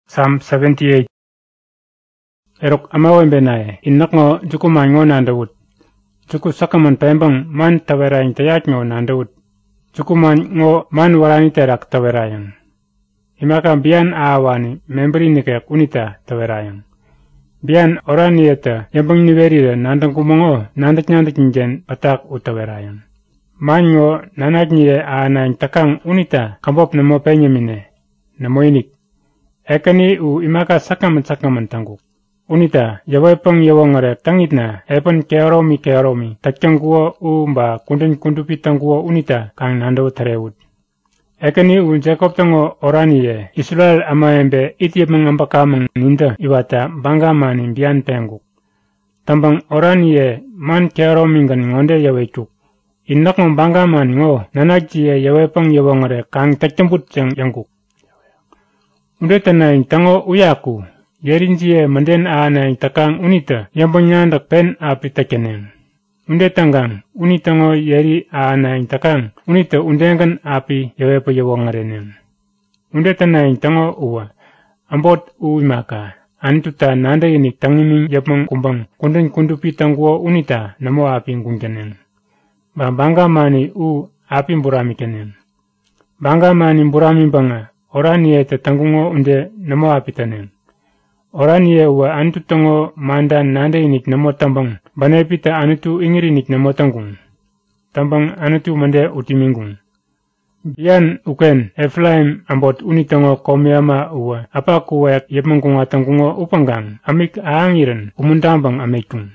Psalm 78. Erok amawembe nae, innak ngo juku mango nandawut. Juku sakaman pembang man tawerayang tayat ngo nandawut. Juku ngo man warani terak tawerayang. Imaka bian aawani memberi nikek unita tawerayang. Bian orani yata yambang niwerira nandang kumongo nandak njen patak utawerayang. Man ngo nanat nye aanang takang unita kambop namo penyemine, namo inik. Ekani u imaka sakaman tanguk. Unita, yawepang yawangare tangitna, epan kearomi, takang kuo u mba kundupi tangkuo unita kang nando tarewut. Ekani u Jacob tango orani ye, Israel amaembe iti mengambakamang ninda iwata bangga mani bian penguk. Tambang orani ye, man kearomi gan ngonde yawechuk. Innak bangga mani ngo, nanaji ye yawepang yawangare kang takambut jang yangkuk. Undetanaing tango uyaku, yerinjie manden aanaing takang unita, yambang nyandak pen api takeneng. Undetangang, unitango yeri aanaing takang, unita undengan api yawepo yawangareneng. Undetanaing tango uwa, ambot uimaka, antuta nanda inik tangiming yapang kumbang, kundupi tangguo unita namo api ngungkeneng. Bangga mani u api burami keneng. Bangga mani burami banga, orani ye tanggungo unde namo apitanen. Orani ye wa antu tango manda nanda inik namo tambang, banepita anutu ingirinik namo tanggung. Tambang anutu mande utimingung. Bian uken Eflaim ambot unitango komeama uwa, apa kuwek yepmangkunga tanggungo upanggang, amik aangiran, umundambang amikung.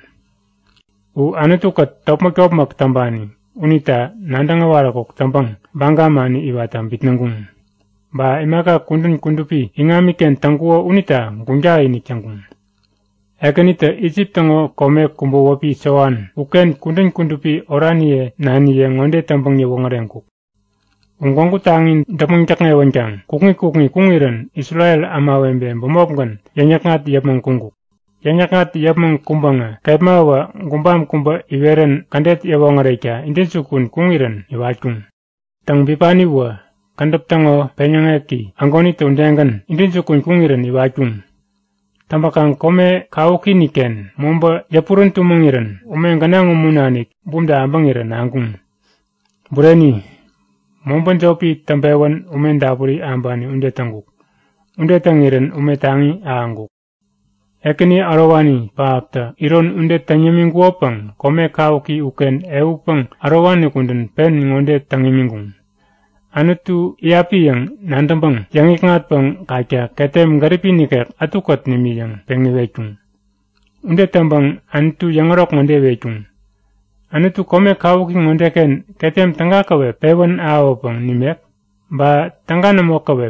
U anutu kat topmak tambani, unita nandanga warakok tambang, bangga mani iwatam bitnanggung. Ba imaka kundupi ingamiken tangkuo unita ngungjai ni canggung. Ekanita Egypt tango kome kumbo wapi sawan, uken kundupi orani ye nani ye ngonde tambang ye wongarengkuk. Ungkongku tangin dapang cakngai wancang, kungiran Israel amawembe bomopgan, yanyakat yapang kungkuk. Yanyakat yapang kumbanga, kaipmawa gumbam kumba iweren kandet ya wongarecha, indensukun kungiran iwachung. Tang bipani wa, kandap tango penyangeki, anggoni tundengan, indin sukun kungiran iwachung. Tambakang kome kauki niken, momba yapurun tumungiran, ganang umunanik, bumda abangiran angkung. Bureni, momban jopi tampewan dapuri ambani undetanguk. Undetangiran tangi aanguk. Ekini arawani paapta, iron tanyamingguopang, kome kauki uken eupang arawani kundan pen ngonde tangimingung. Anutu iapi yang nandambang yang ikat pang kaca ketem garipi nikek atukat nimi yang pengiwecung. Unde tambang anutu yang rok ngonde wecung. Anutu kome kauki ngonde ken ketem tangga kawe pewan awo pang nimek ba tangga namo kawe.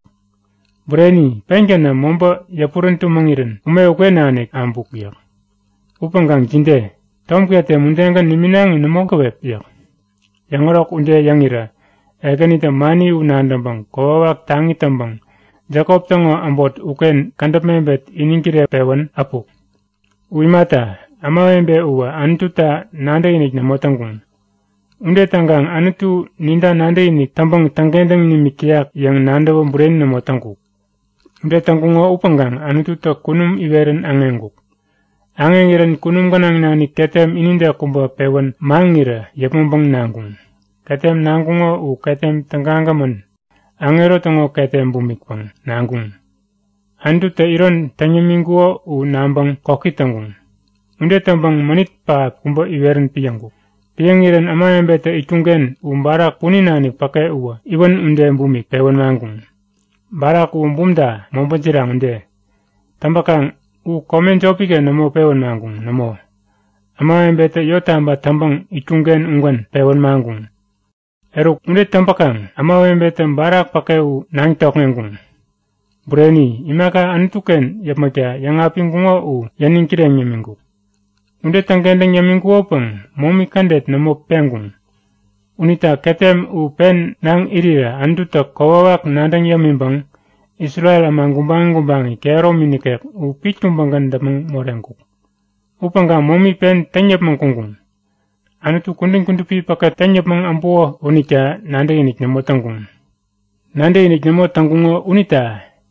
Bureni penjana momba yapurun tumangiran uke nanik ambuk yak. Upanggang jinde tom kete mundengan niminang namo kawe yak. Yang rok unde yang ira. Ekanita mani unandambang, kowak tangi tambang. Jacob tango ambot uken kandap membet iningkire pewan apuk. Uimata, amawembe uwa antuta nanda inik namotanggung. Unde tanggang anutu ninda nanda inik tambang tanggendang nimikiak yang nanda wamburen namotanggung. Unde tanggungo upanggang anutu ta kunum iweren angenguk. Angengiran kunum kanang nani ketem ininda kumba pewan mangira yapambang nanggung. Ketem nangkungo u ketem tanggangaman. Angero tango ketem bumikpang nanggung. Andu ta iron tanyamingguo u nambang koki tanggung. Unde tambang manit pa kumba iweren piyanggu. Piyangiran amayambe ta itungen barak puninani pakai uwa. Iwan unde bumik pewan manggung. Barak bumda mombanjirang unde. Tambakang komen jopike namo pewan manggung namo. Amayambe ta yotamba tambang itungen ungwan pewan manggung. Eruk unde tampakang amawembe barak pakai nang toknenggung. Bureni imaka antuken yapmakia yang aping kungo yaning kireng nyaminggu. Unde tanggendeng nyaminggu openg momi kandet namo penggung. Unita ketem pen nang irira antuta kawawak nadang yamimbang Israel amang gumbang kero minikek pitumbangan damang morengkuk. Upanggang momi pen tenyap mangkunggung. Anutu kundupi pakai tanyap mang ampuo unita nanda inik namo tanggung. Nanda inik namo tanggungo unita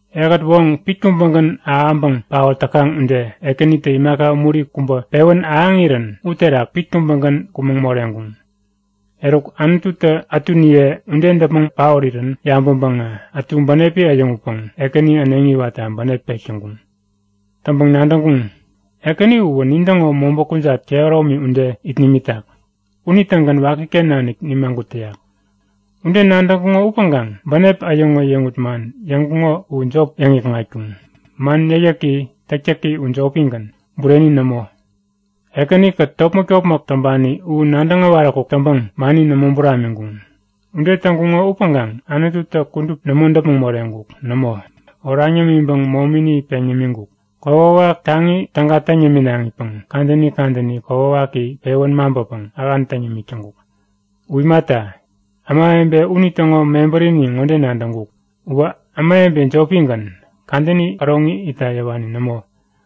Egat wong pitkumbangan aambang pawal takang unde ekeni te imaka umuri kumba pewan aangiran utera pitkumbangan kumang morengung. Eruk antuta atuniye unde ndapang pawariran yambambanga atung banepi ayangupang ekeni anengi wata banepe kyanggung. Tambang nandanggung ekeni uwa nindango mombokunza keromi unde itnimitak. Unitangan wakiken nanik nimangutayak. Unde nandangkungo upanggang banep ayongo yangutman yangkungo unjop yangikangaitung. Man yayaki takyaki unjopingan bureni namo. Ekani ka topmok tambani nandanga warakok tambang mani namo buraminggung. Unde tangkungo upanggang anatuta kundup namondapang morenguk namo. Oranya mimbang momini penyeminguk. Kawawa tangi tangatanya minangipang kandani kawawaki pewan mambapang agantanya mikanguk. Uimata amaembe unitongo memberini ngonde nandanguk. Uwa amaembe jopingan kandani karongi ita yawani namo.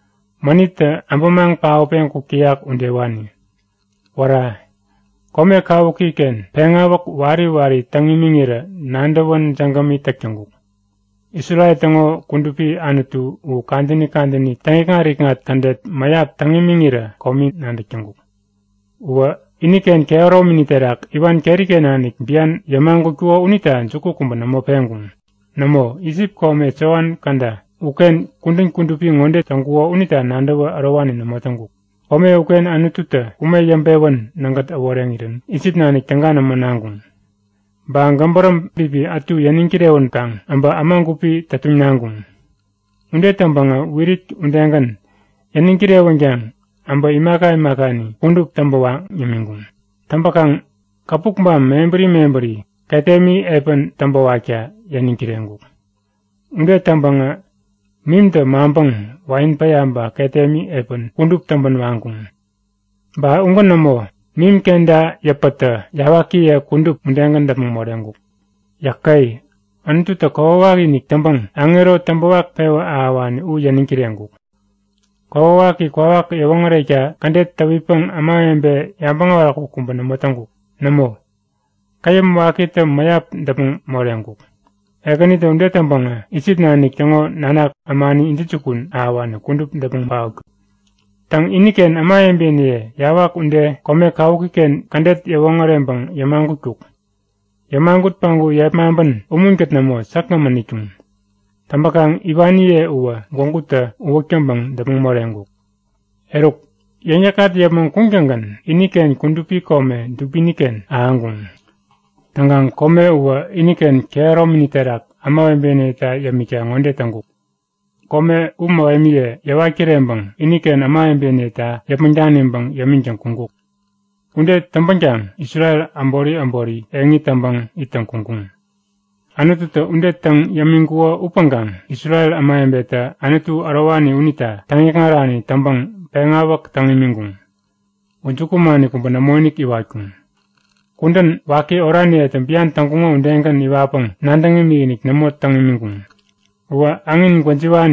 Manita ambamang paopeng kukiyak undewani. Wara kome kawukiken pengawak wari tangimingira nandawan jangami takyanguk. Israel tango kundupi anutu u kandani tangikangat kandet mayap tangimingira komi nandakyanguk. Uwa iniken keoro miniterak iwan kerike nanik bian yamangu kuo unita juku kumba namo pengung. Namo isip kome cawan kanda uken kundupi ngonde tangkuo unita nandawa arawani namo tangku. Kome uken anututa ume yambewan nangat awarengiren isip nanik tangana manangung. Ba gambaram bibi atu yaninkirewan kang amba amangkupi tatung nanggung. Unde tambanga wirit undangan yaninkirewan jang amba imakani kundup tambawa yaminggung. Tambakang kapukba memberi katemi epan tambawa kya yaninkirengu. Unde tambanga mimta mampang wain payamba katemi epan kundup tamban wanggung. Ba ungan namo mim kenda yapata yawaki ya kundup undangan dapang morengu. Yakai antuta kawawagi nik tambang angero tambawak pewa awani yaninkirengu. Kawawaki yawangareja kandet tawipang amaembe yambangawara kukumba namo tangku. Namo kayam wakita mayap dapang morengu. Ekanita unde tambanga isit nanik tango nanak amani intichukun awani kundup dapang bawag. Tang iniken amaembe niye yawak unde kome kawukiken kandet yawangarembang yamangutuk. Yamangut pangu yamamban umunkat namo saknamanitung. Tambakang ibaniye uwa gongkuta uwa kyambang dapang morengu. Eruk yanyakat yamang kungkyangan iniken kundupi kome dupiniken aangung. Tanggang kome uwa iniken kero miniterak amawembe neta yamikya ngonde tanguk. Kome umawemiye yawakirembang iniken amawembe neta yapanjanembang yaminjang kunguk. Unde tambanjang Israel ambori engi tambang itang kungkung. Anututa unde tang yamingkuwa upanggang Israel amayembeta anutu arawani unita tangikangarani tambang pengawak tangiminggung. Unjukumani kumbanamonik iwakung. Kundan waki orani tempian tangkunga undengan iwapang nandangiminik namo tangiminggung. Uwa angin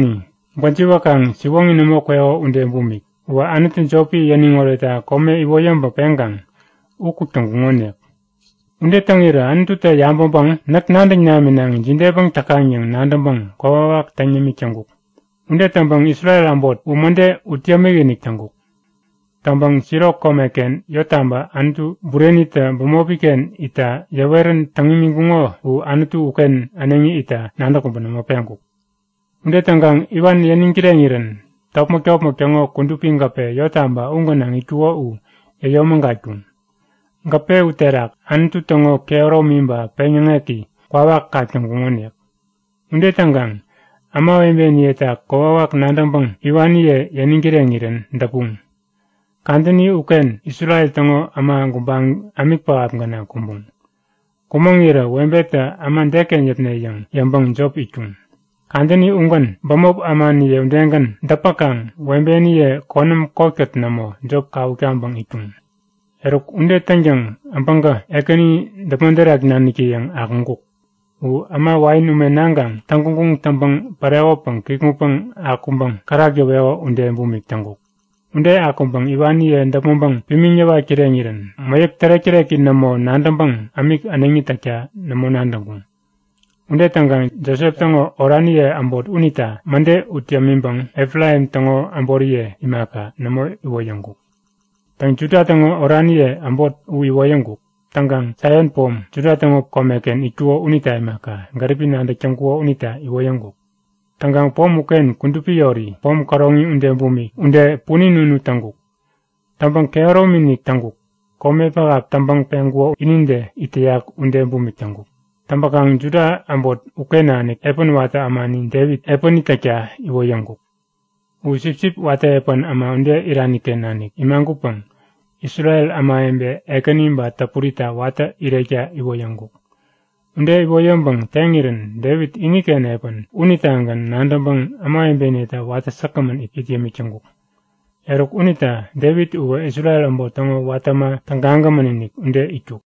gwanjiwa kang siwangi namo kweo unde bumik. Uwa anutun jopi yaningoreta kome iwoyamba penggang ukuk tangkungonek. Unde tangira antuta yambang nak nandang naminang jindebang takanyang nandambang kawawak tanyami kyanguk. Unde tambang Israel ambot umande utiamegenik kyanguk. Tambang sirok komeken yotamba antu burenita bumopiken ita yaweren tangimingungo anutu uken anengi ita nandakumbana mapenguk. Unde tanggang iwan yaningkirengiren topmak kyango kundupingape yotamba unganang ituo yayomanggatung. Gape uterak antu tongo kero mimba penyangeki kwawak kacang kungonek. Unde tanggang amawembe nieta kwawak nandambang iwaniye yaningirengiren dapung. Kandani uken Israel tongo ama gumbang amikpaap ngana kumbung. Kumangira wembeta amandeken yatne yambang job itung. Kandani ungan bamop amaniye undengan dapakang wembeniye konam koket namo job kawukambang itung. Eruk unde tanjang ambanga ekani dapandarak naniki yang akungkuk. Ama wain umenanggang tangkungkung tambang parewapang kikungpang akumbang karagyawewa unde bumik tangkuk. Unde akumbang iwani ya ndapumbang piminyawa kirengiren. Mayak tarakireki namo nandambang amik anengi takya namo nandangkung. Unde tanggang Joseph tango oraniye ambot unita mande utiamimbang Efraim tango amboriye imaka namo iwoyangku. Tang Juda tango oraniye ambot iwoyangku. Tanggang sayon pom Juda tango komeken ikuo unita imaka garipina anda cangkuo unita iwoyangku. Tanggang pom muken kundupiyori pom karongi unde bumi unde puninunu tangguk. Tambang keoro mini tangguk. Kome pagap tambang pengguo ininde itiyak unde bumi tangguk. Tambakang Juda ambot ukena nek epon wata amani David epon itakya iwoyangku. Usip-sip wata epon ama unde iranite nanik imangkupang Israel ama embe ekanimba tapurita wata irekya iwoyangku. Unde iwoyambang tengiren David inikena epon unitangan nandambang ama embe neta wata sakaman itiyamicangku. Erok unita David uwa Israel ambot tango watama tanggangamanik unde ikuk.